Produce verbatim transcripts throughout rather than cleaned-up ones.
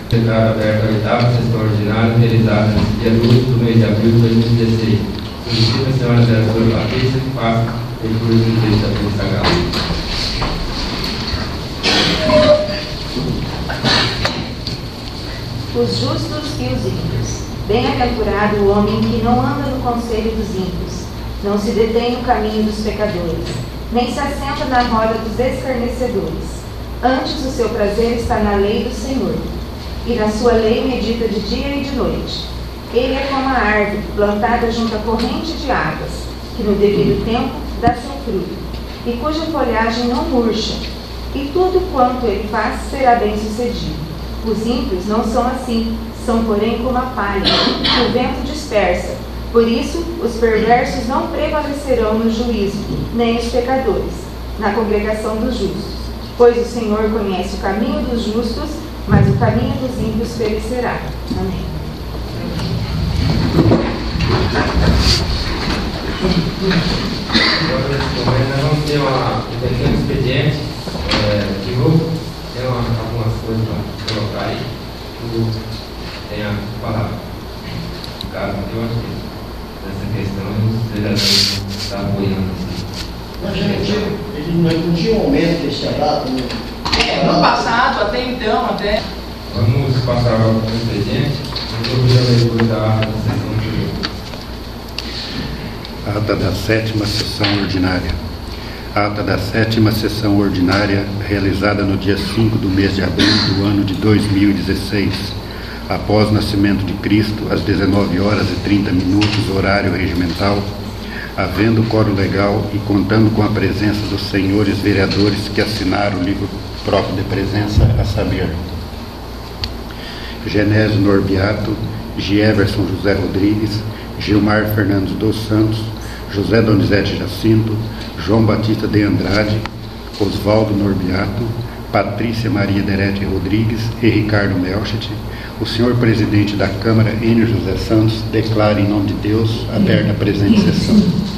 Declaro aberta a oitava sessão ordinária realizada no dia doze do mês de abril de dois mil e dezesseis. Solicito a senhora vereadora Patrícia que faça leitura do texto da lei sagrada. Os justos e os ímpios. Bem-aventurado o homem que não anda no conselho dos ímpios, não se detém no caminho dos pecadores, nem se assenta na roda dos escarnecedores. Antes o seu prazer está na lei do Senhor, e na sua lei medita de dia e de noite. Ele é como a árvore plantada junto à corrente de águas, que no devido tempo dá seu fruto, e cuja folhagem não murcha, e tudo quanto ele faz será bem sucedido. Os ímpios não são assim, são porém como a palha, que o vento dispersa. Por isso, os perversos não prevalecerão no juízo, nem os pecadores, na congregação dos justos. Pois o Senhor conhece o caminho dos justos, mas o caminho dos ímpios perecerá. Amém. Agora, nesse momento, nós vamos ter uma, um pequeno expediente é, de novo. Tem uma, algumas coisas para colocar aí. O, tem a palavra. Caso eu acho que nessa questão os vereadores estão apoiando isso. Mas gente, ele não tinha um aumento desse abraço? É, no passado, até então, até. Vamos passar agora para o expediente. Eu vou a leitura da ata da sessão anterior. Ata da sétima sessão ordinária. Ata da sétima sessão ordinária, realizada no dia cinco do mês de abril do ano de dois mil e dezesseis, após o nascimento de Cristo, às dezenove horas e trinta minutos, horário regimental, havendo quórum legal e contando com a presença dos senhores vereadores que assinaram o livro próprio de presença, a saber, Genésio Norbiato, Gieverson José Rodrigues, Gilmar Fernandes dos Santos, José Donizete Jacinto, João Batista de Andrade, Oswaldo Norbiato, Patrícia Maria Derete Rodrigues e Ricardo Melchett. O senhor presidente da Câmara, Enio José Santos, declara em nome de Deus aberta a presente sessão.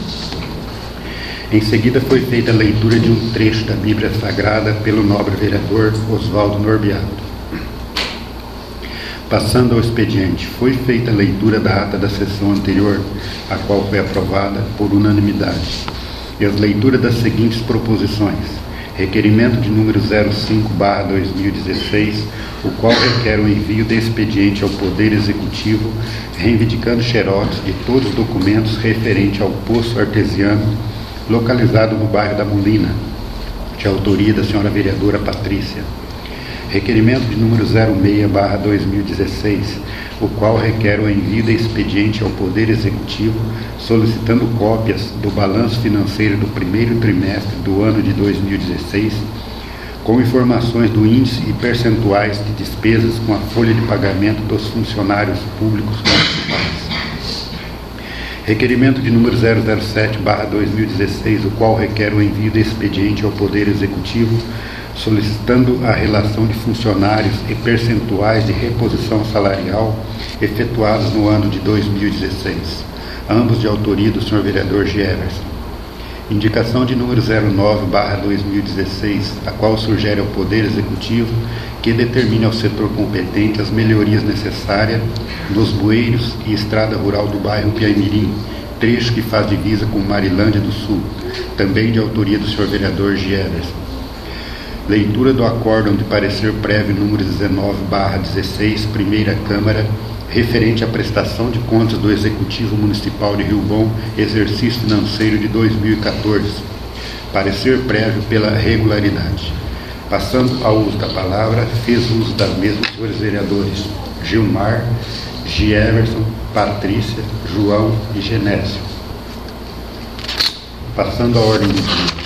Em seguida foi feita a leitura de um trecho da Bíblia Sagrada pelo nobre vereador Oswaldo Norbiato. Passando ao expediente, foi feita a leitura da ata da sessão anterior, a qual foi aprovada por unanimidade, e as leituras das seguintes proposições. Requerimento de número zero cinco barra dois mil e dezesseis, o qual requer o envio de expediente ao Poder Executivo, reivindicando xerox de todos os documentos referentes ao poço artesiano, localizado no bairro da Molina, de autoria da senhora vereadora Patrícia. Requerimento de número zero seis barra dois mil e dezesseis, o qual requer o envio de expediente ao Poder Executivo, solicitando cópias do balanço financeiro do primeiro trimestre do ano de dois mil e dezesseis, com informações do índice e percentuais de despesas com a folha de pagamento dos funcionários públicos municipais. Requerimento de número zero zero sete barra dois mil e dezesseis, o qual requer o envio de expediente ao Poder Executivo, solicitando a relação de funcionários e percentuais de reposição salarial efetuados no ano de dois mil e dezesseis, ambos de autoria do senhor vereador Gieverson. Indicação de número zero nove barra dois mil e dezesseis, a qual sugere ao Poder Executivo que determine ao setor competente as melhorias necessárias nos bueiros e estrada rural do bairro Piaimirim, trecho que faz divisa com Marilândia do Sul, também de autoria do senhor vereador Gieverson. Leitura do acórdão de parecer prévio número dezenove barra dezesseis, Primeira Câmara, referente à prestação de contas do Executivo Municipal de Rio Bom, exercício financeiro de dois mil e quatorze. Parecer prévio pela regularidade. Passando ao uso da palavra, fez uso das mesmas os senhores vereadores Gilmar, Gieverson, Patrícia, João e Genésio. Passando à ordem do dia.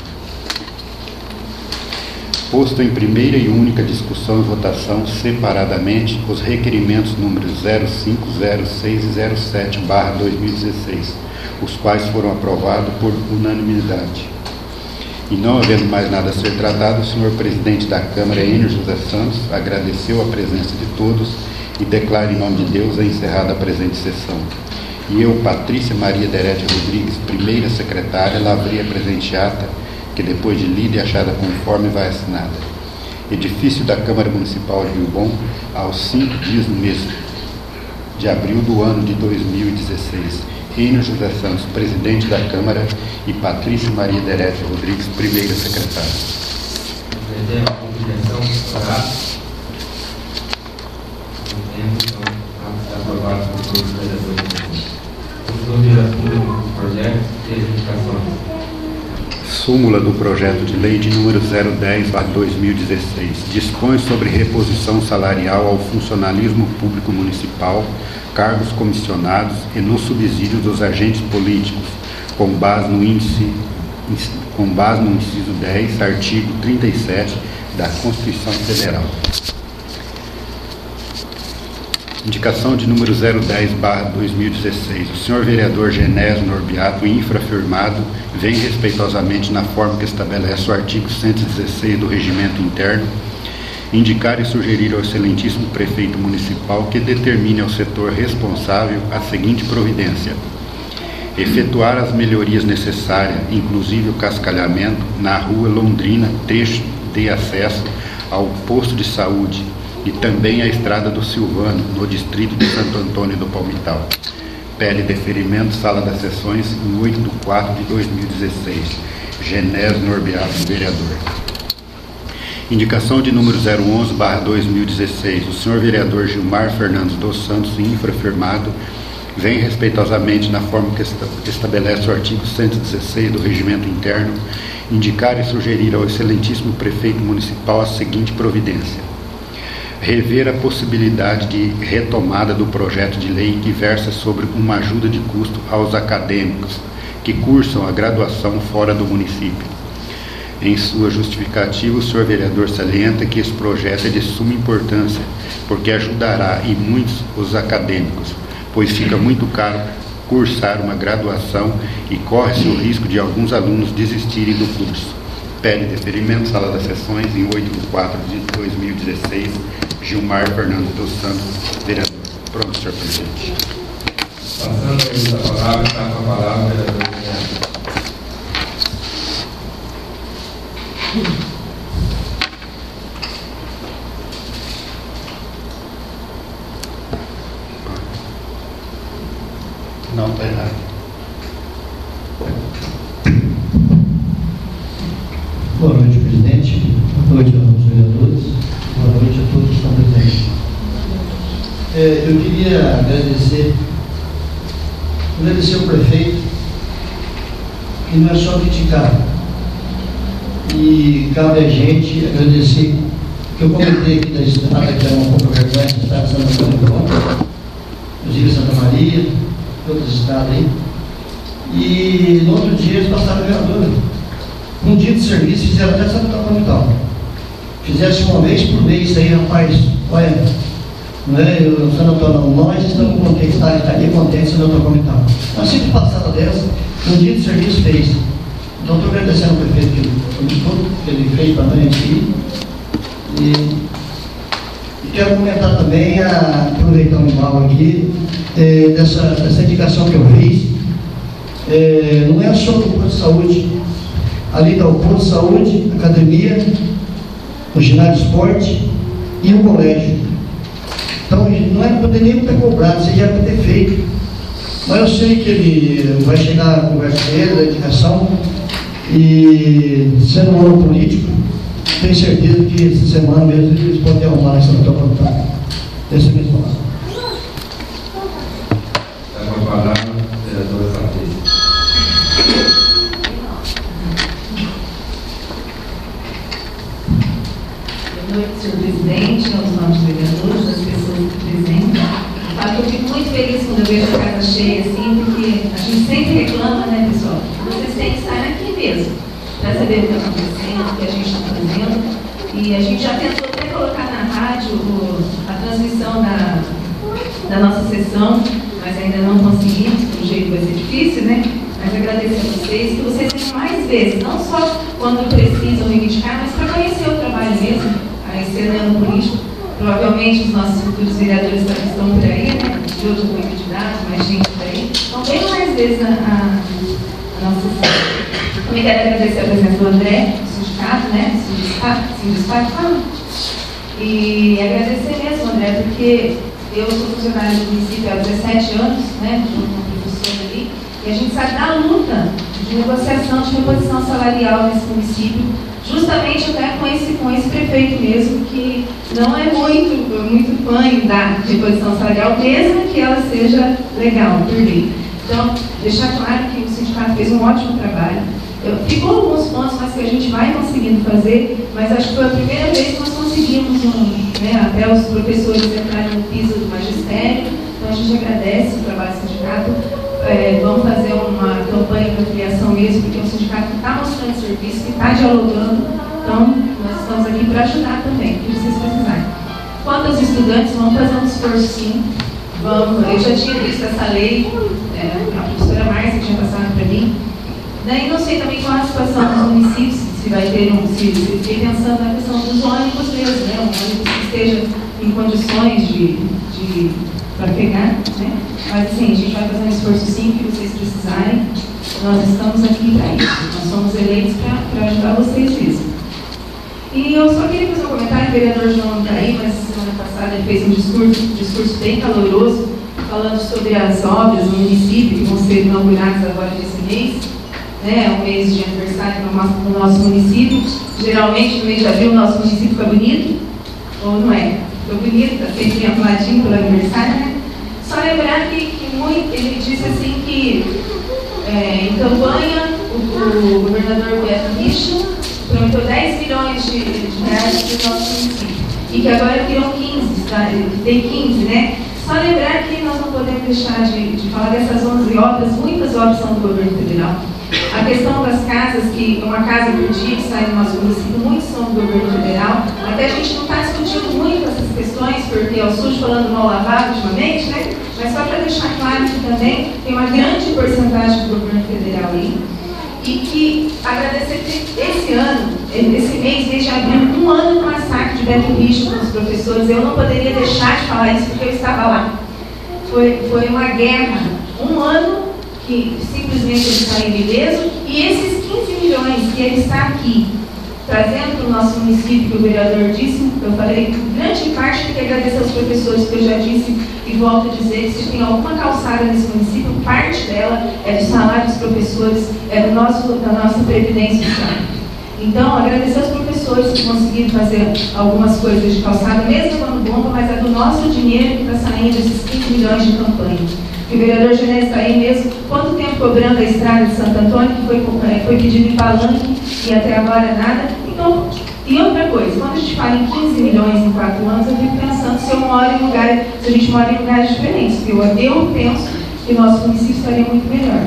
Posto em primeira e única discussão e votação separadamente os requerimentos números zero cinco, zero seis e zero sete barra dois mil e dezesseis, os quais foram aprovados por unanimidade. E não havendo mais nada a ser tratado, o senhor presidente da Câmara, Enio José Santos, agradeceu a presença de todos e declara em nome de Deus a encerrada a presente sessão. E eu, Patrícia Maria Derete Rodrigues, primeira secretária, lavrei a presente ata, que depois de lida e achada conforme vai assinada. edifício da Câmara Municipal de Rio Bom, aos cinco dias no mês de abril do ano de dois mil e dezesseis. Reino José Santos, presidente da Câmara, e Patrícia Maria Derétia Rodrigues, primeira secretária. Presidente, a compreensão oral. Então, está aprovado por todos os vereadores. Os nomes do projeto e as indicações. Súmula do projeto de lei de número zero dez barra dois mil e dezesseis dispõe sobre reposição salarial ao funcionalismo público municipal, cargos comissionados e no subsídio dos agentes políticos, com base no índice, com base no inciso dez, artigo trinta e sete da Constituição Federal. Indicação de número zero dez barra dois mil e dezesseis. O senhor vereador Genésio Norbiato, infrafirmado, vem respeitosamente na forma que estabelece o artigo cento e dezesseis do Regimento Interno, indicar e sugerir ao excelentíssimo prefeito municipal que determine ao setor responsável a seguinte providência: efetuar as melhorias necessárias, inclusive o cascalhamento, na rua Londrina, trecho de acesso ao posto de saúde, e também a estrada do Silvano, no distrito de Santo Antônio do Palmital. Pede deferimento, sala das sessões, em oito de quatro de dois mil e dezesseis. Genésio Norbiato, vereador. Indicação de número zero onze barra dois mil e dezesseis. O senhor vereador Gilmar Fernandes dos Santos, infrafirmado, vem respeitosamente na forma que estabelece o artigo cento e dezesseis do Regimento Interno, indicar e sugerir ao excelentíssimo prefeito municipal a seguinte providência: rever a possibilidade de retomada do projeto de lei que versa sobre uma ajuda de custo aos acadêmicos que cursam a graduação fora do município. Em sua justificativa, o senhor vereador salienta que esse projeto é de suma importância, porque ajudará e muitos os acadêmicos, pois fica muito caro cursar uma graduação e corre-se o risco de alguns alunos desistirem do curso. Pede deferimento, sala das sessões, em oito de quatro de dois mil e dezesseis. Gilmar Fernandes dos Santos, vereador. Pronto, senhor presidente. Passando a palavra, está com a palavra o vereador Guilherme. Não, está errado. Boa noite, presidente. Boa noite aos vereadores. Boa noite a todos que estão presentes. É, eu queria agradecer, agradecer ao prefeito, que não é só criticar, e cabe a gente agradecer, que eu comentei aqui da estrada, que era uma pouca vergonha, a estrada de Santo Antônio do Palmital, inclusive Santa Maria, outras estradas aí, e no outro dia eles passaram a vereadora. Um dia de serviço fizeram até Santo Antônio do Palmital. Fizesse uma vez por mês aí, rapaz, olha, não é, eu, Santo Antônio, nós estamos contentes, tá, estaria contentes Santo Antônio do Palmital. Uma simples passada dessa, um dia de serviço fez. Então estou agradecendo ao prefeito que ele fez para a gente aqui. E, e quero comentar também, a, aproveitar o embalo aqui, é, dessa, dessa indicação que eu fiz. É, não é só do posto de saúde, ali está o posto de saúde, academia, o ginásio de esporte e o colégio. Então não era para ter nem ter cobrado, você já era para ter feito. Mas eu sei que ele vai chegar a conversa dele, da indicação, e sendo um ano político, tenho certeza que essa semana mesmo eles podem arrumar essa nota contada. Essa é a minha palavra. Está com a palavra o vereador Patrícia. Boa noite, senhor presidente, aos novos vereadores, às pessoas presentes. Eu fico muito feliz quando eu vejo a casa cheia assim, porque a gente sempre reclama, né, pessoal? Vocês têm que estar aqui mesmo, para saber o que está acontecendo, o que a gente está fazendo. E a gente já tentou até colocar na rádio o, a transmissão da, da nossa sessão, mas ainda não conseguimos, pelo jeito vai ser difícil, né? Mas agradecer a vocês, que vocês tenham mais vezes, não só quando precisam reivindicar, mas para conhecer o trabalho mesmo, aí sendo ano político. Provavelmente os nossos futuros vereadores estão por aí, né? De outros candidatos, mais gente por aí. Então, bem mais vezes a, a, a nossa sessão. Também quero agradecer a presença do André, sindicato, né? Sindicato, sindicato, ah, e agradecer mesmo, André, porque eu sou funcionária do município há dezessete anos, né? Junto com a professora ali, e a gente sabe da luta de negociação de reposição salarial nesse município, justamente até com esse, com esse prefeito mesmo, que não é muito, muito fã da reposição salarial, mesmo que ela seja legal, por lei. Então, deixar claro que o sindicato fez um ótimo trabalho. Eu, ficou alguns pontos, mas que a gente vai conseguindo fazer, mas acho que foi a primeira vez que nós conseguimos, um, né, até os professores entrarem no piso do magistério, então a gente agradece o trabalho do sindicato. É, vamos fazer uma campanha de afiliação mesmo, porque é um sindicato que está mostrando serviço, que está dialogando, então nós estamos aqui para ajudar também, o que vocês precisarem. Quanto aos estudantes, vamos fazer um esforço sim. Vamos, eu já tinha visto essa lei, é, a professora Márcia tinha passado para mim. Daí não sei também qual é a situação dos municípios, se vai ter um, se, se fiquei pensando na questão dos ônibus mesmo, né? Um ônibus que esteja em condições de, de para pegar, né? Mas assim, a gente vai fazer um esforço sim que vocês precisarem. Nós estamos aqui para isso. Nós somos eleitos para ajudar vocês mesmo. E eu só queria fazer um comentário, o vereador João está aí, mas semana passada ele fez um discurso, um discurso bem caloroso, falando sobre as obras no município que vão ser inauguradas agora nesse mês, né? É um mês de aniversário no nosso, no nosso município. Geralmente no mês de abril o nosso município fica bonito, ou não é? Fica bonito, está sempre arrumadinho pelo aniversário, né? Só lembrar que, que muito, ele disse assim que é, em campanha o, o governador Beto Richa prometeu dez milhões de, de reais para o nosso município. E que agora viram quinze, tá? Tem quinze, né? Só lembrar que nós não podemos deixar de, de falar dessas onze obras, muitas obras são do governo federal. A questão das casas, que uma casa por dia que sai do nosso município, muitos são do governo federal. Até a gente não está discutindo muito essas questões, porque é o SUS falando mal lavado ultimamente, né? Mas só para deixar claro que também tem uma grande porcentagem do governo federal aí. E que agradecer que esse ano, esse mês, mês de abril, um ano do massacre de Beto Richa com os professores, eu não poderia deixar de falar isso porque eu estava lá. Foi, foi uma guerra, um ano que simplesmente ele saiu ileso, e esses quinze milhões que ele está aqui, trazendo para o nosso município, que o vereador disse, eu falei, grande parte tem que agradecer aos professores, que eu já disse e volto a dizer, que se tem alguma calçada nesse município, parte dela é do salário dos professores, é do nosso, da nossa previdência social. Então, agradecer aos professores que conseguiram fazer algumas coisas de calçada, mesmo quando bomba, mas é do nosso dinheiro que está saindo esses quinze milhões de campanha. O vereador Genésio está aí mesmo, quanto tempo cobrando a estrada de Santo Antônio, que foi, foi pedido em palanque e até agora nada. Então, e outra coisa, quando a gente fala em quinze milhões em quatro anos, eu fico pensando se eu moro em lugar, se a gente mora em lugares diferentes, porque eu, eu penso que o nosso município estaria muito melhor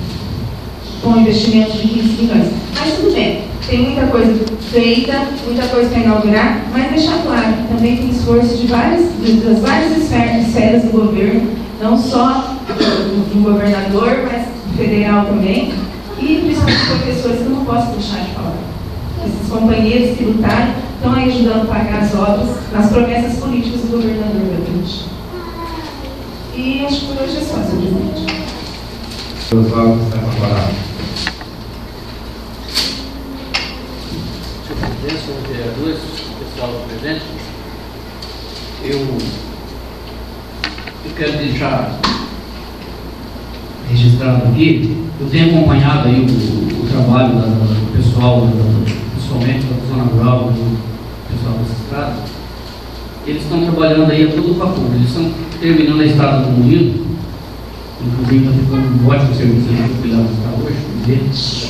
com um investimento de quinze milhões. Mas tudo bem, tem muita coisa feita, muita coisa para inaugurar, mas deixar claro que também tem esforço de várias, das várias esferas do governo, não só do, do governador, mas federal também, e principalmente os professores, que eu não posso deixar de falar. Esses companheiros que lutaram estão aí ajudando a pagar as obras nas promessas políticas do governador Beto. E acho que por hoje é só, senhor presidente. Oswaldo está com a palavra. Senhor presidente, senhores vereadores, pessoal presente, eu, eu quero deixar registrado aqui, eu tenho acompanhado aí o, o trabalho da, do pessoal, da, principalmente da zona rural, do pessoal das estradas. Eles estão trabalhando aí a todo vapor, eles estão terminando a estrada do Moinho, inclusive está ficando um ótimo serviço ali que ele está hoje,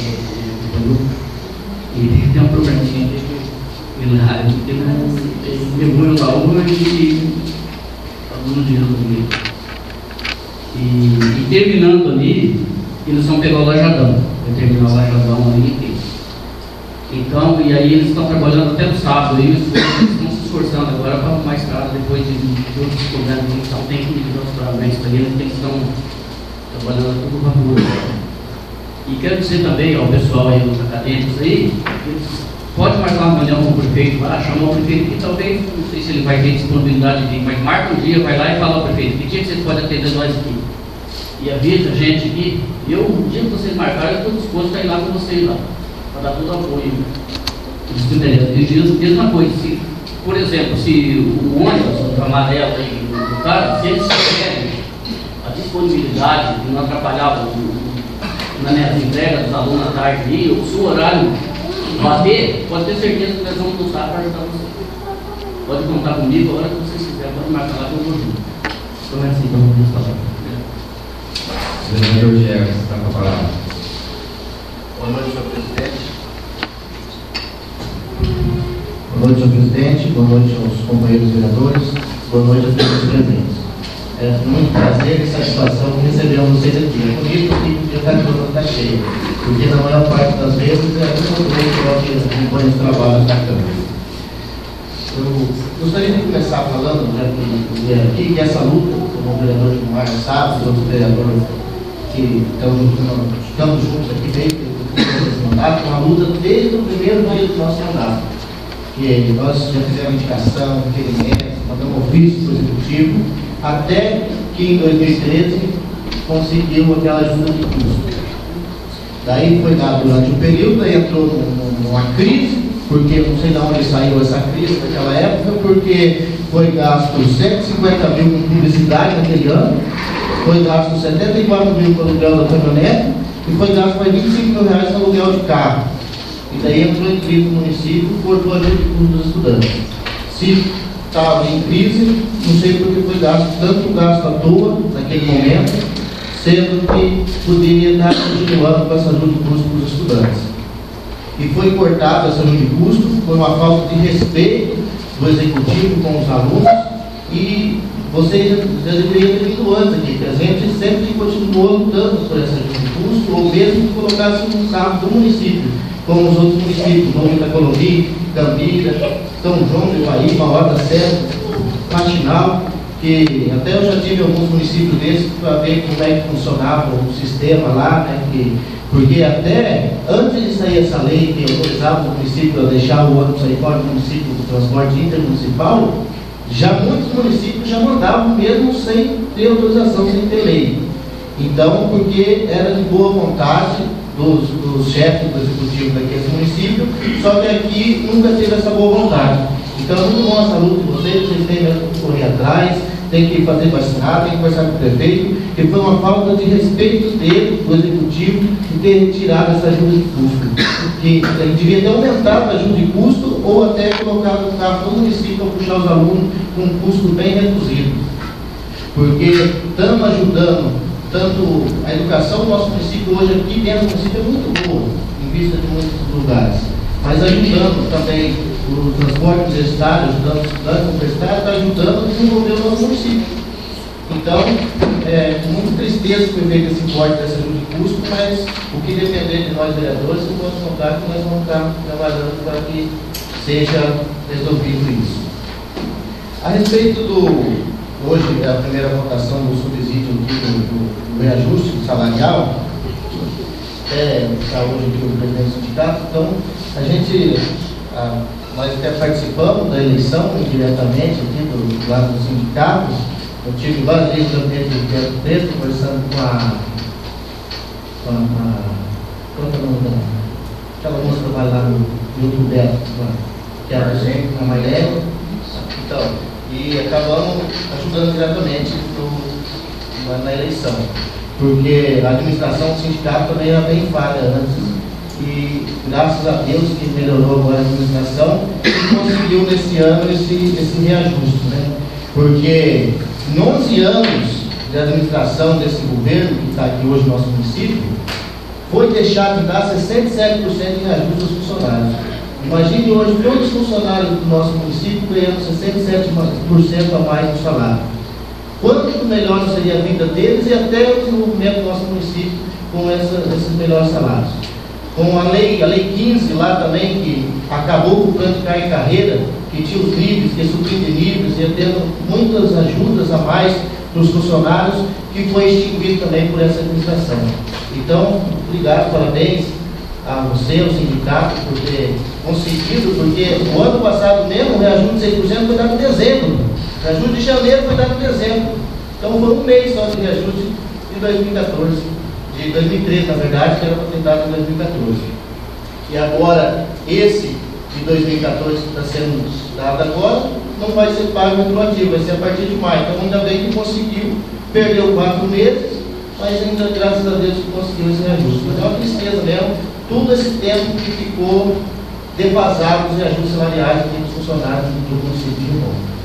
e tem um probleminha aqui, ele mergulha na rua e está dando dinheiro ali. E, e terminando ali, eles vão pegar o Lajadão, vai terminar o Lajadão ali aqui. Então, e aí eles estão trabalhando até no sábado, aí, eles estão se esforçando agora para arrumar a estrada depois de, de outros problemas, então tem que ir para parabéns para eles, eles estão trabalhando a todo vapor. E quero dizer também ao pessoal aí dos acadêmicos aí, pode marcar uma reunião com o prefeito lá, chamar o prefeito que talvez, não sei se ele vai ter disponibilidade de vir, mas marca um dia, vai lá e fala ao prefeito, que dia que vocês podem atender nós aqui? E avisa a gente aqui, eu, o dia que vocês marcarem, eu estou disposto a ir lá com vocês lá, para dar todo o apoio. E mesma coisa, se, por exemplo, se o ônibus amarelo aí do cara, se eles tiverem a disponibilidade de não atrapalhar o, na entrega dos alunos à tarde ali, ou se o horário bater, pode ter certeza que nós vamos lutar para ajudar você. Pode contar comigo a hora que vocês quiserem, pode marcar lá que eu vou junto. Então é assim que eu vou falar. Senador Diego, você está com a palavra. Boa noite, senhor presidente. Boa noite, senhor presidente. Boa noite aos companheiros vereadores. Boa noite a todos os presentes. É muito prazer e satisfação receber vocês aqui. É por isso que já está está cheio, porque na maior parte das vezes é muito bom que acompanha os trabalhos da Câmara. Eu gostaria de começar falando, já que eu vieram aqui, que essa luta, como o vereador Gilmar sabe, os outros vereadores que estão estamos juntos aqui desde o mandato, uma luta desde o primeiro dia do nosso mandato. Que nós já fizemos indicação, requerimentos, mandamos ofício para o Executivo, até que em dois mil e treze conseguiu aquela ajuda de custo. Daí foi dado durante um período, aí entrou numa crise, porque não sei de onde saiu essa crise naquela época, porque foi gasto cento e cinquenta mil com publicidade naquele ano, foi gasto setenta e quatro mil com aluguel da caminhonete e foi gasto mais vinte e cinco mil reais no aluguel de carro. E daí entrou em crise no município e cortou a ajuda de custo dos estudantes. Se estava em crise, não sei porque foi gasto tanto gasto à toa naquele momento, sendo que poderia estar continuando com essa ajuda de custo para os estudantes. E foi cortada essa ajuda de custo por uma falta de respeito do executivo com os alunos, e vocês já deveriam ter vindo antes aqui, que a gente sempre continuou lutando por essa ajuda de custo, ou mesmo que colocasse no carro do município, como os outros municípios, Nome da Colombi, Cambira, São João do Ipaí, Mauá da Serra, Faxinal, que até eu já tive alguns municípios desses para ver como é que funcionava o sistema lá, né, que porque até antes de sair essa lei que autorizava o município a deixar o ônibus sair fora do município do transporte intermunicipal, já muitos municípios já mandavam mesmo sem ter autorização, sem ter lei. Então, porque era de boa vontade dos, dos chefes do executivo daquele município, só que aqui nunca teve essa boa vontade. Então, é muito bom essa luta de vocês, vocês têm mesmo que correr atrás, tem que fazer vacinar, tem que conversar com o prefeito, que foi uma falta de respeito dele, do executivo, de ter retirado essa ajuda de custo. Que ele devia ter aumentado a ajuda de custo ou até colocado o carro do município para puxar os alunos com um custo bem reduzido. Porque estamos ajudando, tanto a educação do nosso município hoje aqui dentro do município é muito boa, em vista de muitos lugares, mas ajudando também o transporte universitário, ajudando os estudantes universitários, está ajudando a desenvolver o nosso município. Então, é com muita tristeza que foi feito esse corte dessa ajuda de custo, mas o que depender de nós vereadores, eu posso contar que nós vamos estar trabalhando para que seja resolvido isso. A respeito do, hoje, a primeira votação do subsídio aqui do, do, do reajuste salarial, é, está hoje aqui o presidente do sindicato, então a gente, a, nós até participamos da eleição indiretamente aqui do, do lado do sindicato. Eu tive várias vezes no gabinete de Pedro Preto, conversando com a. com a. Qual é o nome dela? Aquela moça que trabalha lá no grupo dela, que era a gente, a Mailene. Então, e acabamos ajudando diretamente pro, na, na eleição. Porque a administração do sindicato também era bem falha antes. E graças a Deus que melhorou agora a administração e conseguiu nesse ano esse, esse reajuste, né? Porque em onze anos de administração desse governo que está aqui hoje no nosso município, foi deixado de dar sessenta e sete por cento de reajuste aos funcionários. Imagine hoje todos os funcionários do nosso município ganhando sessenta e sete por cento a mais no salário. Quanto melhor não seria a vida deles e até o desenvolvimento do nosso município com essa, esses melhores salários. Com a lei, a lei quinze lá também, que acabou com o plano de carga e carreira, que tinha os níveis, que subindo de níveis, ia tendo muitas ajudas a mais para os funcionários, que foi extinguido também por essa administração. Então, obrigado, parabéns a você, ao sindicato, por ter conseguido, porque o ano passado mesmo o reajuste de seis por cento foi dado em dezembro, o reajuste de janeiro foi dado em dezembro. Então foi um mês só de reajuste de dois mil e quatorze. De dois mil e treze, na verdade, que era para ter dado em dois mil e quatorze. E agora, esse de dois mil e quatorze que está sendo dado agora, não vai ser pago retroativo, vai ser a partir de maio. Então, ainda bem que conseguiu, perdeu quatro meses, mas ainda, graças a Deus, conseguiu esse reajuste. Mas é uma tristeza mesmo, todo esse tempo que ficou defasado os reajustes salariais dos funcionários do município de Rio Bom.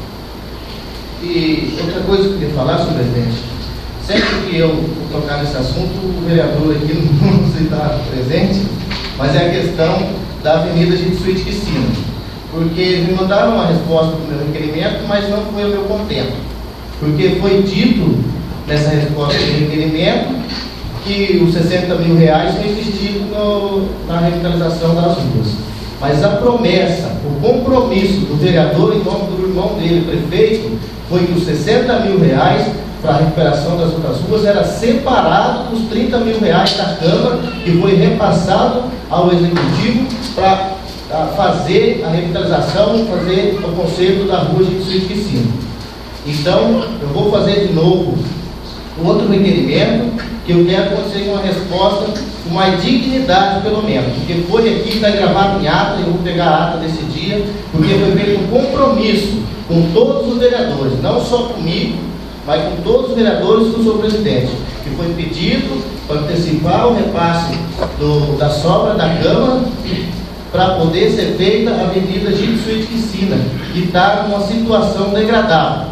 E outra coisa que eu queria falar, senhor presidente, sempre que eu vou tocar nesse assunto, o vereador aqui não sei estar presente, mas é a questão da Avenida Gitsuit Piscina. Porque eles me mandaram uma resposta do meu requerimento, mas não foi o meu contento. Porque foi dito nessa resposta do requerimento que os sessenta mil reais foi investido no, na revitalização das ruas. Mas a promessa, o compromisso do vereador em nome do irmão dele, prefeito, foi que os sessenta mil reais para a recuperação das outras ruas era separado dos trinta mil reais da Câmara, que foi repassado ao Executivo para fazer a revitalização, fazer o conserto da rua de Piscina. Então, eu vou fazer de novo outro requerimento, que eu quero que você tenha uma resposta com mais dignidade, pelo menos, porque foi aqui, está gravado em ata, eu vou pegar a ata desse dia, porque foi feito um compromisso com todos os vereadores, não só comigo, mas com todos os vereadores e com o senhor presidente, que foi pedido para antecipar o repasse do, da sobra da Câmara para poder ser feita a Avenida Gitsuit Piscina, que está numa situação degradável.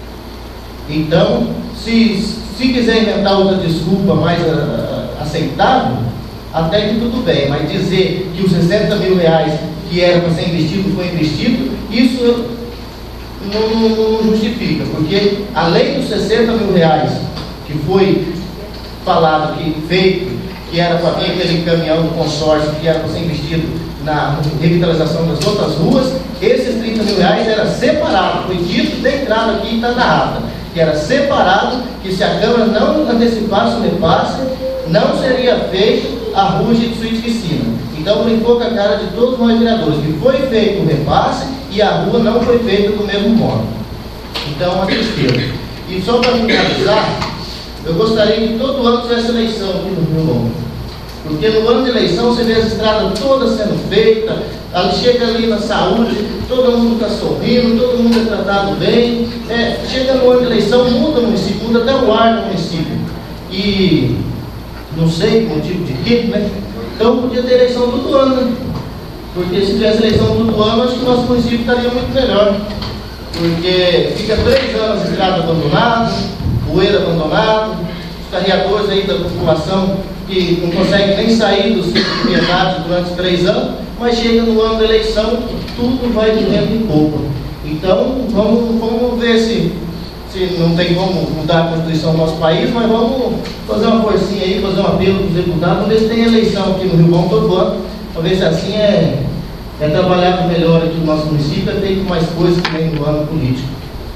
Então, se, se quiser inventar outra desculpa mais uh, aceitável, até que tudo bem, mas dizer que os sessenta mil reais que era para ser investido foi investido, isso não, não, não justifica, porque além dos sessenta mil reais que foi falado, que feito, que era para vir aquele caminhão do consórcio, que era para ser investido na revitalização das outras ruas, esses trinta mil reais era separado, foi dito de entrada aqui e está na ata, que era separado, que se a Câmara não antecipasse o repasse, não seria feito a rua de Gitsuit Piscina. Então brincou com a cara de todos nós vereadores, que foi feito o repasse e a rua não foi feita do mesmo modo. Então, uma tristeza. E só para finalizar, eu gostaria que todo ano tivesse eleição aqui no Rio Longo. Porque no ano de eleição você vê as estradas todas sendo feitas, chega ali na saúde, todo mundo está sorrindo, todo mundo é tratado bem. É, chega no ano de eleição, muda o município, muda até o ar do município. E não sei motivo de quê, né? Então podia ter eleição todo ano, né? Porque se tivesse eleição todo ano, acho que o nosso município estaria muito melhor. Porque fica três anos de estrada abandonada, poeira abandonada, os carreadores aí da população que não conseguem nem sair dos centros de piedade durante três anos, mas chega no ano da eleição, tudo vai de vento em popa. Então, vamos, vamos ver se, se não tem como mudar a Constituição do nosso país, mas vamos fazer uma forcinha aí, fazer um apelo para os deputados, para ver se tem eleição aqui no Rio Bom todo ano, para ver se assim é, é trabalhado melhor aqui no nosso município, é feito mais coisas que vem no ano político.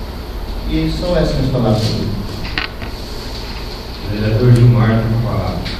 E são essas minhas palavras. Vereador Gilmar, tem uma palavra.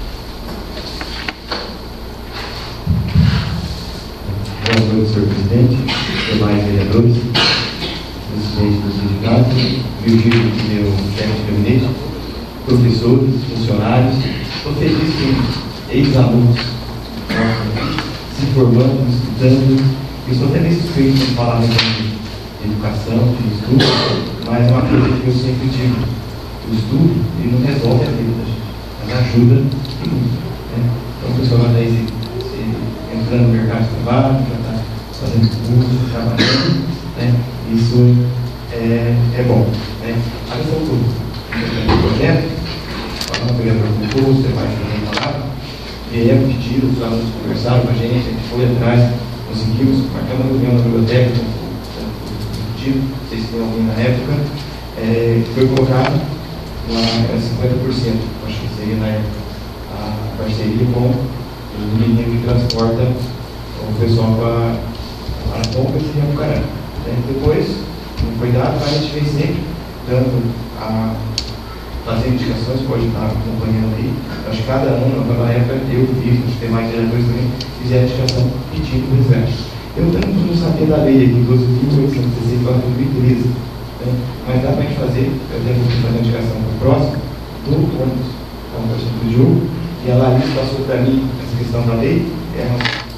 Boa noite, senhor presidente, demais vereadores, presidente do sindicato, Virgílio, meu chefe de gabinete, professores, funcionários. Estou feliz com ex-alunos se formando, estudando. Eu sou até meio suspeito de falar de educação, de estudo, mas é uma coisa que eu sempre digo: o estudo ele não resolve a vida da gente, mas ajuda muito. Né? Então, o pessoal vai daí entrando no mercado de trabalho, já está fazendo curso, trabalhando, né? Isso é, é bom. Né? A questão do, do projeto, falando que o vereador concurso, você vai falar, vieram pedir, os alunos conversaram com a gente, a gente foi atrás, conseguimos, marcamos uma reunião na biblioteca com o executivo, não sei se tem alguém na época, é, foi colocado lá cinquenta por cento, acho que seria na época, a parceria com o menino que transporta o pessoal para a Pompa e Jamucará. Depois, não foi dado, mas a gente vem sempre dando a fazer indicações, pode estar acompanhando aí. Acho que cada ano, naquela época, eu fiz, os demais vereadores também fizeram a indicação pedindo o resgate. Eu não, não sabia da lei aqui, doze mil oitocentos e dezesseis para dois mil e treze, né? Mas dá para a gente fazer, eu tenho que fazer a indicação para o próximo, do ônibus, então, do jogo. E a Larissa passou para mim essa questão da lei, ela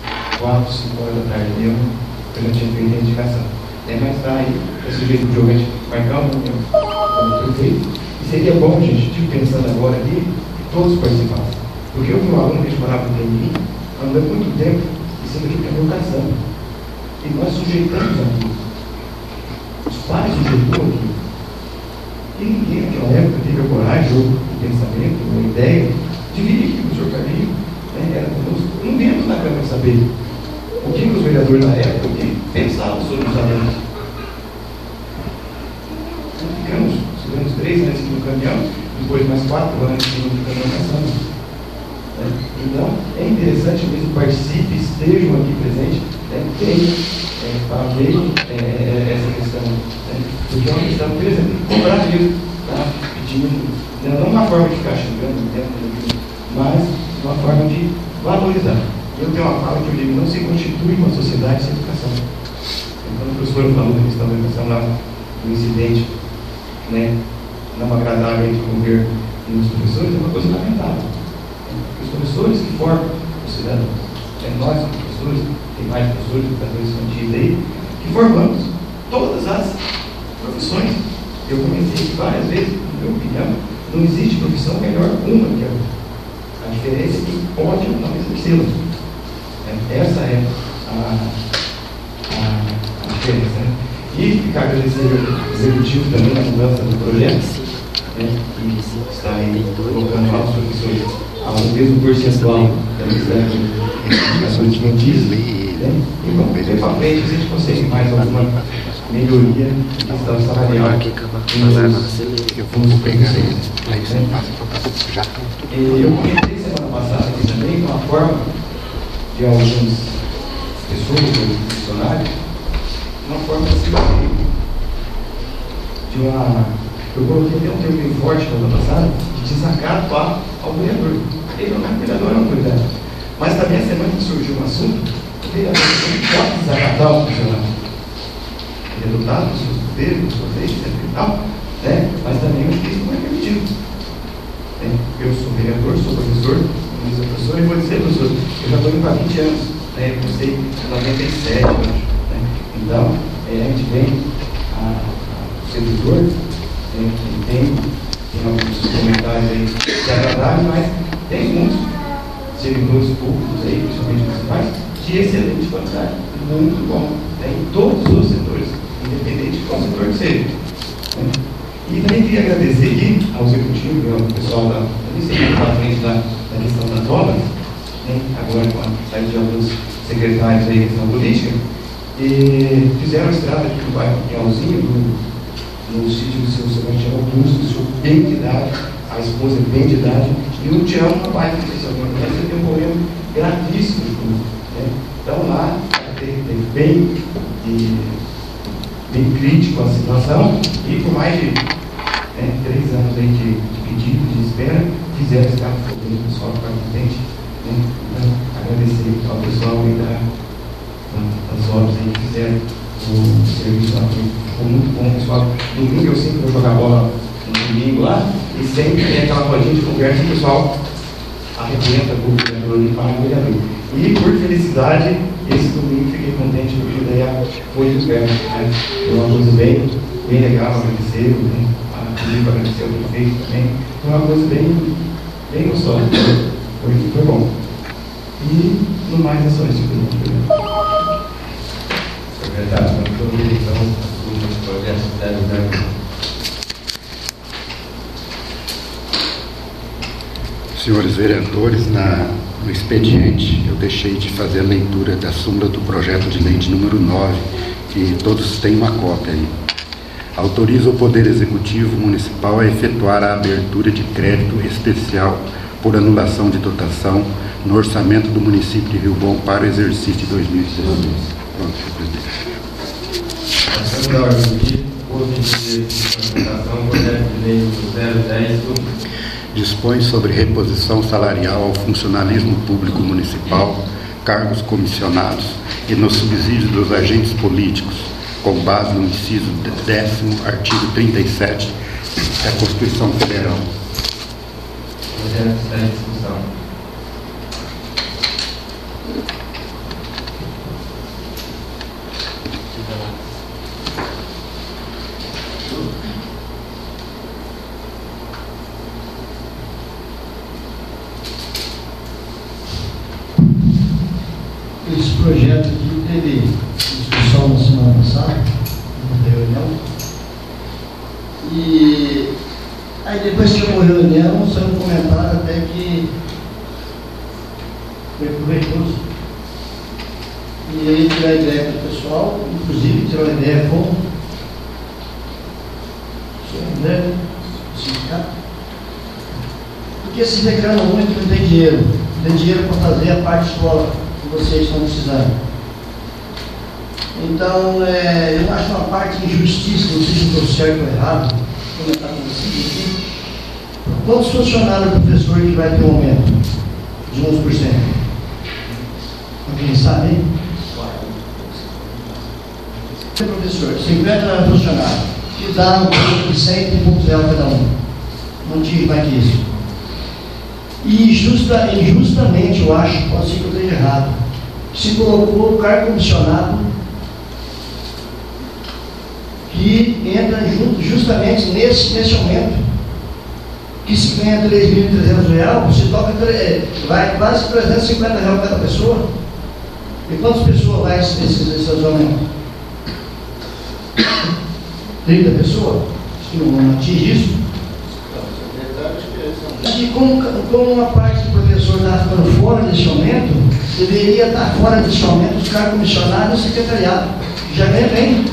quatro, cinco horas da tarde mesmo, eu não tinha feito a indicação. É, mas está aí, esse jeito de jogar, marcar uma reunião como prefeito. E seria bom, gente, tipo, pensando agora aqui, que todos participassem. Porque eu vi um aluno que a gente morava no T M I, andando muito tempo, e sendo aqui para educação. E nós sujeitamos aqui. Os pais sujeitou aqui. E ninguém naquela época teve a coragem, ou o pensamento, ou a ideia de vir aqui para o senhor Carlinhos, né? Era conosco. Não viemos na Câmara saber o que os vereadores da época o que pensavam sobre os alunos. Ficamos, ficamos três anos aqui no caminhão, depois mais quatro anos aqui no caminhão passando. Né? Então, é interessante mesmo, participe, estejam aqui presentes, né? Tem, é, para ver é, essa questão, né? Porque é uma questão, por exemplo, cobrar isso, tá? Pedindo, né? Não uma forma de ficar xingando, né? Mas uma forma de valorizar. Eu tenho uma fala que eu digo, não se constitui uma sociedade sem educação. Então, o professor falou da questão da educação lá, no incidente, né, não agradável entre o governo e os professores, é uma coisa lamentável. Os professores que formam os cidadãos, é nós, os professores, tem mais professores, educadores infantis aí, que formamos todas as profissões. Eu comentei várias vezes, na minha opinião, não existe profissão melhor uma que a outra. A diferença é que pode ou não exercê-la. Essa é a, a, a diferença. Né? E ficar agradecendo ao executivo também na mudança do projeto, né? Que está aí colocando lá os professores a um mesmo percentual da Ministério de Educação Infantis. Né? E vamos ver para frente se a gente consegue mais alguma melhoria em questão salarial. Eu vou pegar ele, aí você passa, já estão tudo. Eu comentei semana passada aqui também uma forma de algumas pessoas, ou funcionários, uma forma assim, de uma, eu coloquei até um termo bem forte no ano passado, de desacato ao vereador. Ele não é vereador, é uma autoridade. Mas também a semana que surgiu um assunto, o vereador não pode desacatar o funcionário. Ele é dotado dos seus poderes, das suas leis, etcétera e tal, né? Mas também eu acho que isso não é permitido. Eu sou vereador, sou professor, como diz a professora, e vou dizer, professor, eu já estou indo para vinte anos, né? Eu comecei em noventa e sete, eu acho. Né? Então, é, a gente vem a, a, o servidor, né, que tem, tem alguns comentários aí desagradáveis, mas tem muitos servidores públicos aí, principalmente municipais, de excelente qualidade, muito bom, né, em todos os setores, independente de qual setor que seja. Né? E também queria agradecer aqui ao executivo, ao pessoal da Polícia, para frente da, da questão das obras, né, agora com a saída de alguns secretários aí, questão política, e fizeram a estrada aqui no bairro Pinhalzinho, no, no sítio do seu Sebastião Augusto, o senhor bem de idade, a esposa bem de idade, e o Tião, um rapaz, não sei se alguém conhece, tem um problema gravíssimo de cura. Né? Então lá, teve bem, e, bem crítico a situação, e por mais de né, três anos aí de, de pedido, de espera, fizeram esse carro fogo, o pessoal ficar contente. Né? Então, agradecer ao pessoal aí da, das obras aí que fizeram o serviço lá, ficou muito bom, pessoal. Domingo eu sempre vou jogar bola no domingo lá, e sempre tem aquela rodinha de conversa e o pessoal arrebenta o vereador e fala com o vereador. E por felicidade, esse domingo fiquei contente porque daí foi de perto, né? Foi uma coisa bem, bem legal, agradecer, né? Pedir para agradecer o prefeito também. Foi uma coisa bem, bem gostosa, foi, foi bom. E no mais é só isso que eu vou Secretário, quanto à eleição dos projetos zero zero. Senhores vereadores, na, no expediente eu deixei de fazer a leitura da súmula do projeto de lei de número nove, que todos têm uma cópia aí. Autoriza o Poder Executivo Municipal a efetuar a abertura de crédito especial por anulação de dotação no orçamento do município de Rio Bom para o exercício de dois mil e dezesseis. Pronto, senhor presidente. Passando a ordem do dia, por de apresentação, projeto de lei zero dez do dispõe sobre reposição salarial ao funcionalismo público municipal, cargos comissionados e no subsídio dos agentes políticos, com base no inciso décimo, artigo trinta e sete da Constituição Federal. O projeto está em discussão. projeto aqui teve discussão na semana passada, na reunião, e aí depois que acabou a reunião, saiu um comentário até que foi proveitoso. E aí tirou a ideia do pessoal, inclusive tirou a ideia com o senhor André, o sindicato, porque se reclamam muito, não tem dinheiro, não tem dinheiro para fazer a parte de escola que vocês estão precisando. Então, é, eu acho uma parte de injustiça, não sei se estou certo ou errado, comentar com vocês aqui. Quantos funcionários do professor que vai ter um aumento de onze por cento? Alguém sabe, hein? Professor, cinquenta funcionários, que dá um custo de cem e poucos reais cada um. Não tive mais que isso. E justa, injustamente, eu acho, pode ser que eu esteja errado, se colocou o cargo comissionado que entra junto, justamente nesse, nesse aumento, que se ganha três mil e trezentos reais, você toca, vai quase trezentos e cinquenta reais cada pessoa. E quantas pessoas vai esses, esses aumentos? trinta pessoas? Acho que não atinge isso. E como, como uma parte do professor está ficando fora desse aumento, deveria estar fora desse aumento os cargos comissionados e o secretariado, que já ganha bem.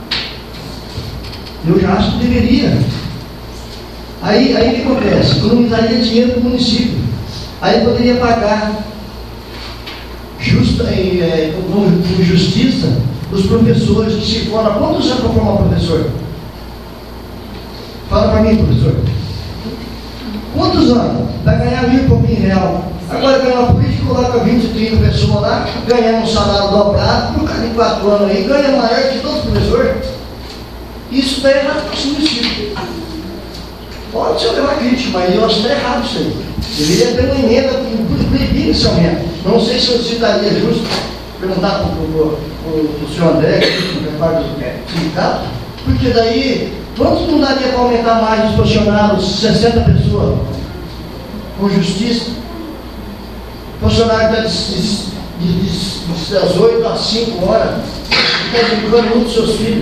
Eu já acho que deveria. Aí, aí o que acontece? Economizaria dinheiro para o município. Aí poderia pagar justa, é, com, com justiça os professores que se formam. Quantos anos para formar professor? Fala para mim, professor. Quantos anos? Vai ganhar mil e pouquinho real. Agora ganhar uma política, coloca vinte, trinta pessoas lá, ganhando um salário dobrado, por causa de quatro anos aí, ganha maior que todos os professores. Isso está errado para o município. Pode ser uma crítica, mas eu acho que está errado isso aí. Deveria ter uma emenda proibindo esse aumento. Não sei se eu citaria justo perguntar para o senhor André, que é parte do sindicato, porque daí, quanto não daria para aumentar mais os funcionários, sessenta pessoas, com justiça? Funcionário das oito às cinco horas, está educando um dos seus filhos.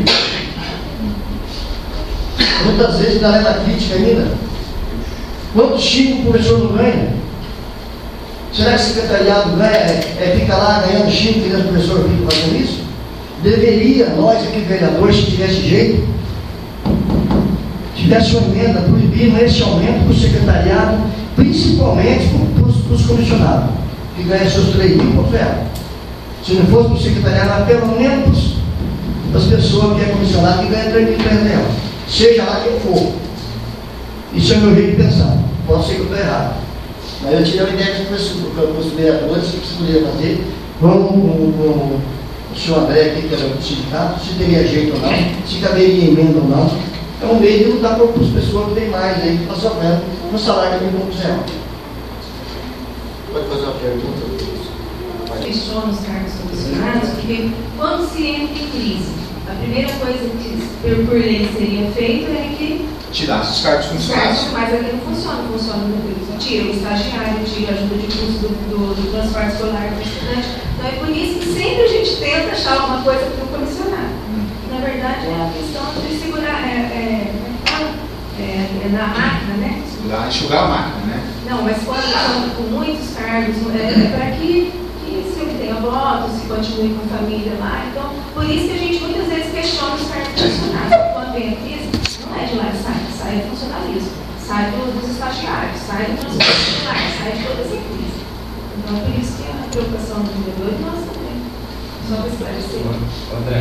Muitas vezes na reta crítica ainda. Quantos Chico o professor não ganha? Será que o secretariado ganha, é, é, fica lá ganhando Chico e o professor fica fazendo isso? Deveria, nós aqui vereadores, se tivesse jeito, tivesse uma emenda proibindo esse aumento para o secretariado, principalmente para os comissionados, que ganham seus três mil por real. Se não fosse para o secretariado, mas pelo menos as pessoas que é comissionado que ganham três mil reais. Seja lá quem for. Isso é o meu jeito de pensar. Pode ser que eu estou errado. Mas eu tirei a ideia que os vereadores que poderia fazer, vamos com, com o senhor André aqui, que era do sindicato, se teria jeito ou não, se caberia emenda ou não. É um meio de lutar para as pessoas que têm mais aí, que estão sofrendo no salário de mil reais. Pode fazer uma pergunta? Questiono os cargos comissionados, porque quando se entra em crise, a primeira coisa que por, por lei seria feita é que tirar os cargos comissionados. Mas aqui não funciona, não funciona muito. Tira o estagiário, tira a ajuda de custo do, do, do transporte escolar do estudante. Então é por isso que sempre a gente tenta achar alguma coisa para o comissionado. Na verdade é a questão de segurar, é, é, é, é na máquina, né? Segurar, enxugar a máquina, né? Não, mas quando estão com muitos cargos, é, é para que, que se ele tenha voto, se continue com a família lá. Então, por isso que a gente muitas vezes questiona os cargos comissionados. Quando vem a crise, não é de lá que sai, sai do funcionalismo, sai do, dos estagiários, sai do transporte escolar, sai de toda essa crise. Então, é por isso que a preocupação do vendedor e nós também. Só para esclarecer. André,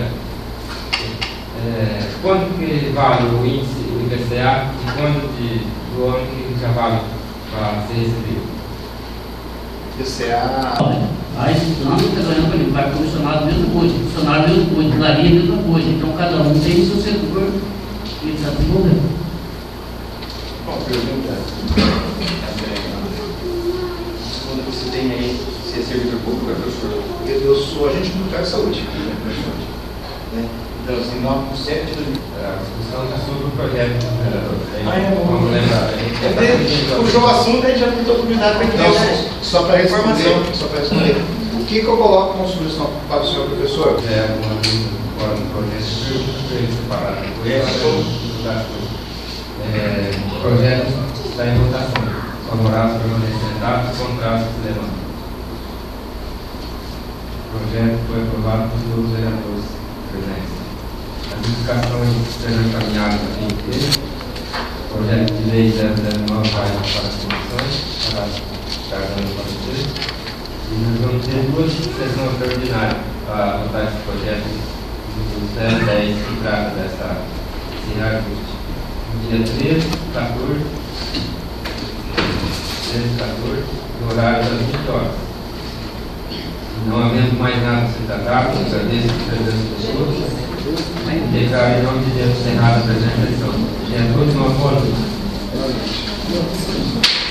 é, quanto que vale o índice, o I P C A, e quanto de, do ano que já vale para ser recebido? I P C A. Aí, não está ganhando para ele, vai comissionado a mesma coisa, funcionário a mesma coisa, daria a mesma coisa. Então, cada um tem o seu setor e ele está desenvolvendo. Bom, pergunta. Quando você tem aí, você é servidor público, é professor? Eu, eu sou agente comunitário de saúde aqui, né, professor? Né? Então, assim, nove por cento de dois mil. A discussão está sobre o projeto do vereador. Ah, é, vamos lembrar. Puxou o assunto, a gente já perguntou para o convidado para entender. Só para responder, só para responder. O que, que eu coloco como sugestão para o senhor professor? É alguma dúvida fora do projeto, para ele separar depois. É, o projeto está em votação. Favorável permanece sentado, contrário se levanta. O projeto foi aprovado por todos os vereadores presentes. As indicações serão encaminhadas aqui inteiro. O projeto de lei zero zero nove vai para as comissões, para estar dando parecer. E nós vamos ter duas sessões extraordinárias para votar esse projeto do zero dez que trata dessa reajuste. No dia treze, quatorze, treze, quatorze, no horário das vinte horas. Não havendo mais nada a ser tratado, agradeço a presença de todos. Declaro em nome de Deus encerrada a apresentação. E a todos uma boa noite.